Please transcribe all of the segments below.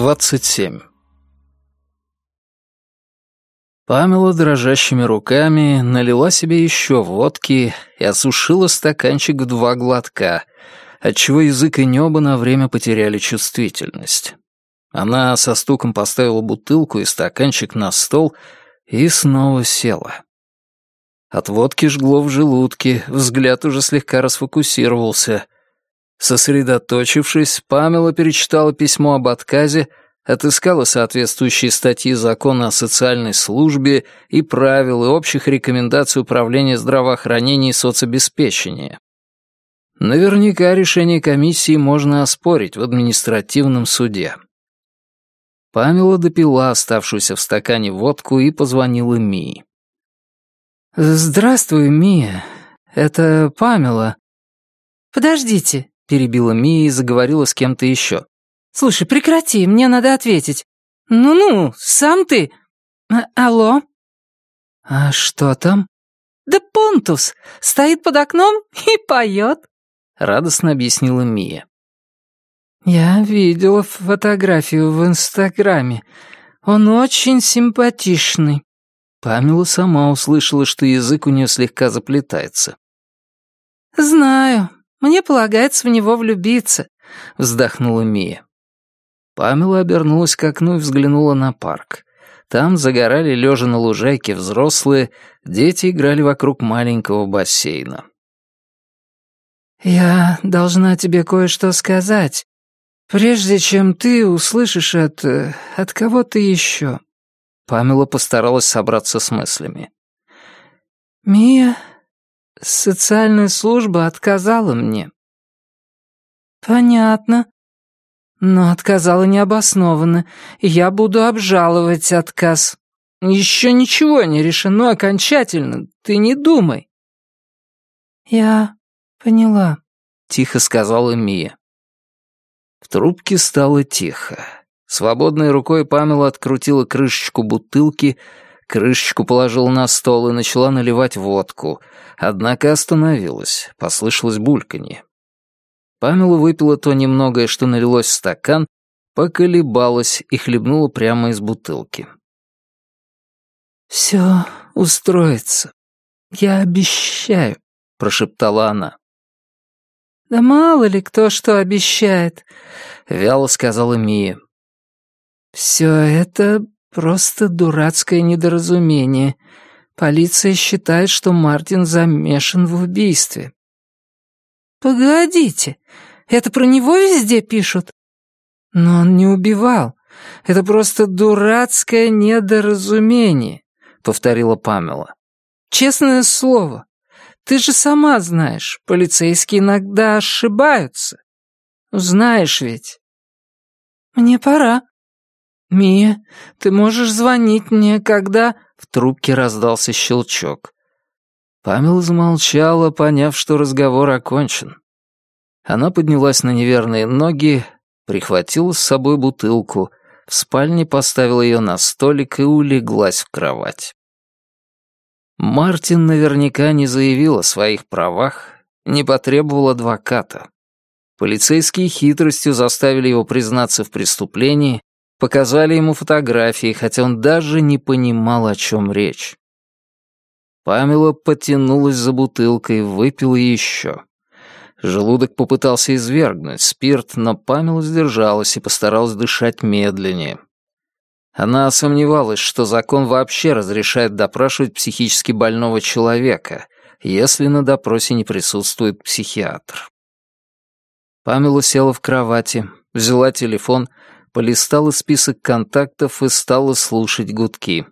27. Памела дрожащими руками налила себе еще водки и осушила стаканчик в 2 глотка, отчего язык и небо на время потеряли чувствительность. Она со стуком поставила бутылку и стаканчик на стол и снова села. От водки жгло в желудке, взгляд уже слегка расфокусировался. Сосредоточившись, Памела перечитала письмо об отказе, отыскала соответствующие статьи Закона о социальной службе и правил и общих рекомендаций Управления здравоохранения и соцобеспечения. Наверняка решение комиссии можно оспорить в административном суде. Памела допила оставшуюся в стакане водку и позвонила Мии. «Здравствуй, Мия. Это Памела». «Подождите», — перебила Мия и заговорила с кем-то еще. «Слушай, прекрати, мне надо ответить. Ну-ну, сам ты. Алло?» «А что там?» «Да Понтус стоит под окном и поет», — радостно объяснила Мия. «Я видела фотографию в Инстаграме. Он очень симпатичный». Памела сама услышала, что язык у нее слегка заплетается. «Знаю, мне полагается в него влюбиться», — вздохнула Мия. Памела обернулась к окну и взглянула на парк. Там загорали, лежа на лужайке, взрослые, дети играли вокруг маленького бассейна. «Я должна тебе кое-что сказать, прежде чем ты услышишь от кого-то еще». Памела постаралась собраться с мыслями. «Мия, социальная служба отказала мне». «Понятно. Но отказала необоснованно, и я буду обжаловать отказ. Еще ничего не решено окончательно, ты не думай». «Я поняла», — тихо сказала Мия. В трубке стало тихо. Свободной рукой Памела открутила крышечку бутылки, крышечку положила на стол и начала наливать водку, однако остановилась, послышалось бульканье. Памела выпила то немногое, что налилось в стакан, поколебалась и хлебнула прямо из бутылки. «Все устроится, я обещаю», — прошептала она. «Да мало ли кто что обещает», — вяло сказала Мия. «Все это просто дурацкое недоразумение. Полиция считает, что Мартин замешан в убийстве». «Погодите, это про него везде пишут?» «Но он не убивал. Это просто дурацкое недоразумение», — повторила Памела. «Честное слово. Ты же сама знаешь, полицейские иногда ошибаются. Знаешь ведь». «Мне пора». «Мия, ты можешь звонить мне, когда...» В трубке раздался щелчок. Памела замолчала, поняв, что разговор окончен. Она поднялась на неверные ноги, прихватила с собой бутылку, в спальне поставила ее на столик и улеглась в кровать. Мартин наверняка не заявил о своих правах, не потребовал адвоката. Полицейские хитростью заставили его признаться в преступлении, показали ему фотографии, хотя он даже не понимал, о чем речь. Памела потянулась за бутылкой, выпила еще. Желудок попытался извергнуть спирт, но Памела сдержалась и постаралась дышать медленнее. Она сомневалась, что закон вообще разрешает допрашивать психически больного человека, если на допросе не присутствует психиатр. Памела села в кровати, взяла телефон, полистала список контактов и стала слушать гудки.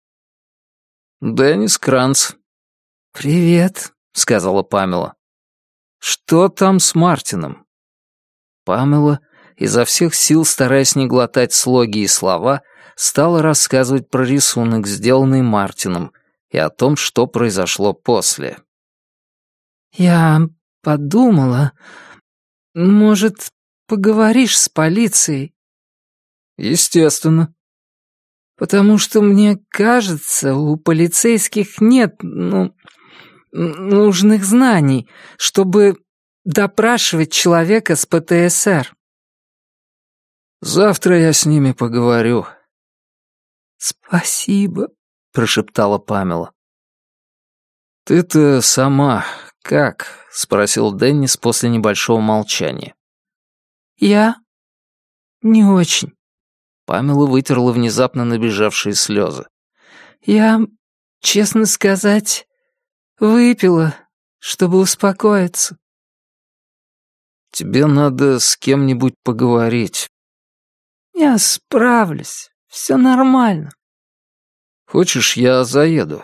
«Деннис Кранц». «Привет», — сказала Памела. «Что там с Мартином?» Памела, изо всех сил стараясь не глотать слоги и слова, стала рассказывать про рисунок, сделанный Мартином, и о том, что произошло после. «Я подумала, может, поговоришь с полицией?» «Естественно». «Потому что, мне кажется, у полицейских нет, нужных знаний, чтобы допрашивать человека с ПТСР». Завтра я с ними поговорю». «Спасибо», — прошептала Памела. «Ты-то сама как?» — спросил Деннис после небольшого молчания. «Я? Не очень. Памела вытерла внезапно набежавшие слезы. Я, честно сказать, выпила, чтобы успокоиться». «Тебе надо с кем-нибудь поговорить». «Я справлюсь, все нормально». «Хочешь, я заеду?»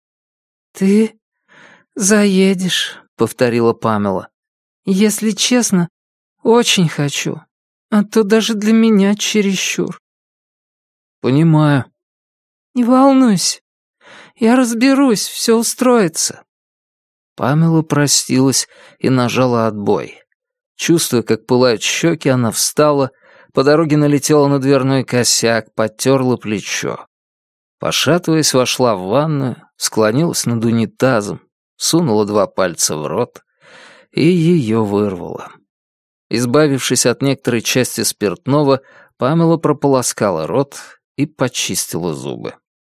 «Ты заедешь», — повторила Памела. «Если честно, очень хочу, а то даже для меня чересчур». «Понимаю». «Не волнуйся, я разберусь, все устроится». Памела простилась и нажала отбой. Чувствуя, как пылают щеки, она встала, по дороге налетела на дверной косяк, подтерла плечо. Пошатываясь, вошла в ванную, склонилась над унитазом, сунула 2 пальца в рот, и ее вырвало. Избавившись от некоторой части спиртного, Памела прополоскала рот и почистила зубы.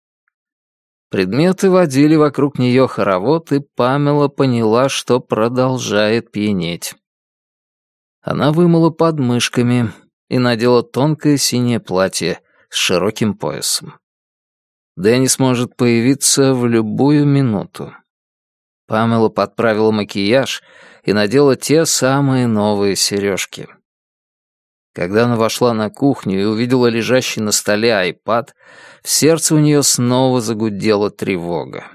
Предметы водили вокруг нее хоровод, и Памела поняла, что продолжает пьянеть. Она вымыла подмышками и надела тонкое синее платье с широким поясом. Деннис может появиться в любую минуту. Памела подправила макияж и надела те самые новые сережки. Когда она вошла на кухню и увидела лежащий на столе айпад, в сердце у нее снова загудела тревога.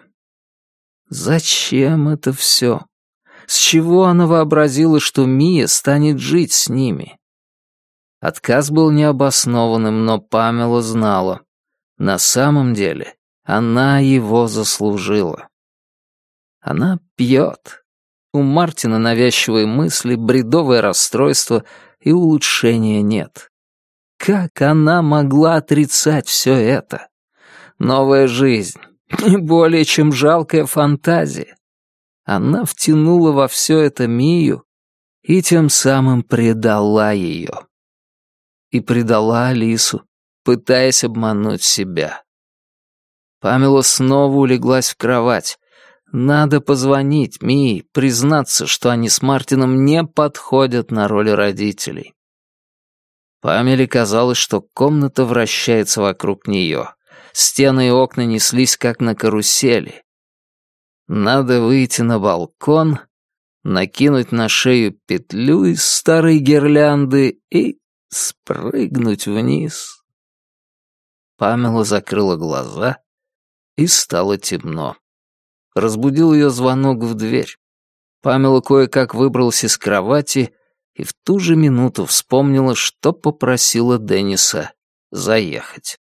Зачем это все? С чего она вообразила, что Мия станет жить с ними? Отказ был необоснованным, но Памела знала. На самом деле она его заслужила. Она пьет. У Мартина навязчивые мысли, бредовое расстройство и улучшения нет. Как она могла отрицать все это? Новая жизнь, не более чем жалкая фантазия. Она втянула во все это Мию и тем самым предала ее. И предала Алису, пытаясь обмануть себя. Памела снова улеглась в кровать. Надо позвонить Мии, признаться, что они с Мартином не подходят на роль родителей. Памеле казалось, что комната вращается вокруг нее. Стены и окна неслись, как на карусели. Надо выйти на балкон, накинуть на шею петлю из старой гирлянды и спрыгнуть вниз. Памела закрыла глаза, и стало темно. Разбудил ее звонок в дверь. Памела кое-как выбралась из кровати и в ту же минуту вспомнила, что попросила Денниса заехать.